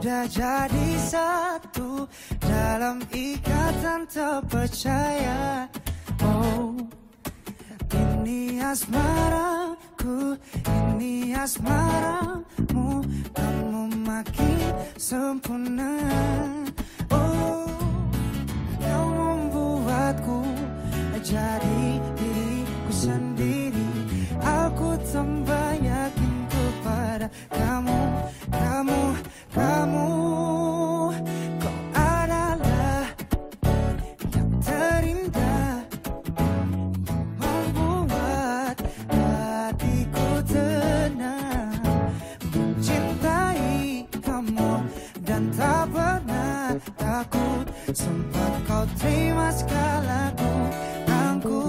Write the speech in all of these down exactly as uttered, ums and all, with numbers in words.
sudah jadi satu dalam ikatan terpercaya. Oh, ini asmaraku, ini asmaramu, kamu makin sempurna. Oh, kau membuatku jadi diriku sendiri. Aku tambah yakin kepada kamu, kamu, kamu. Kau adalah yang terindah, yang membuat hatiku tenang. Mencintai kamu dan tak pernah takut, sempat kau terima segala kurangku.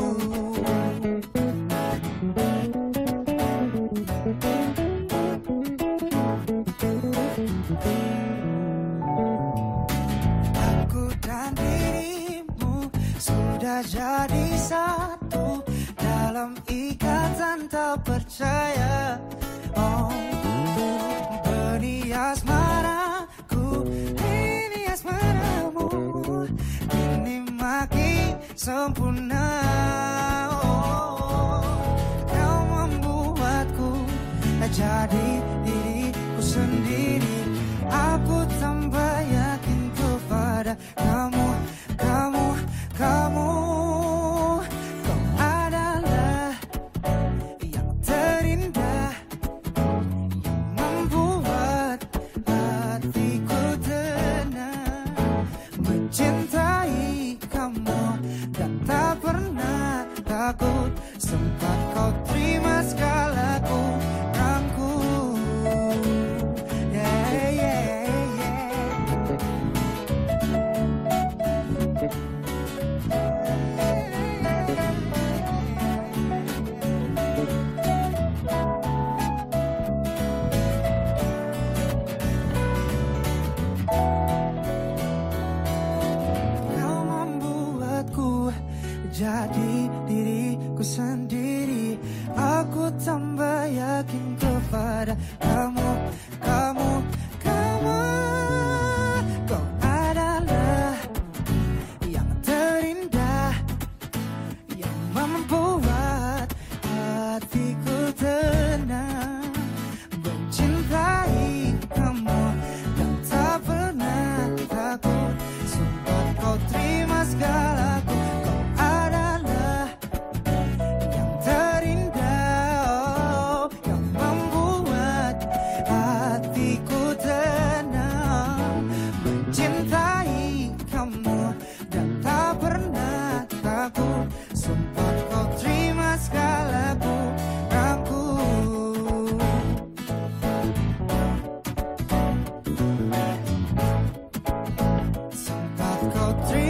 Aku dan dirimu sudah jadi satu dalam ikatan tak percaya. Oh, benih asmaraku, ini asmaramu, ini makin sempurna. Oh, kau membuatku jadi diriku sendiri. Aku tambah yakin kepada kamu, kamu, kamu. Kau adalah yang terindah, yang membuat hatiku tenang. Mencintai kamu dan tak pernah takut, sempat kau terima segala kurangku. Yeah, yeah, yeah. Kau membuatku jadi diriku sendiri. Aku tambah yakin kepada kamu, kamu, kamu. Kau adalah yang terindah, yang membuat hatiku tenang. Mencintai kamu dan tak pernah takut, sempat kau terima segalaku. Kau adalah yang terindah, oh, yang membuat hatiku tenang. Mencintai kamu dan tak pernah takut, sempat kau terima segala kurangku. Sempat kau terima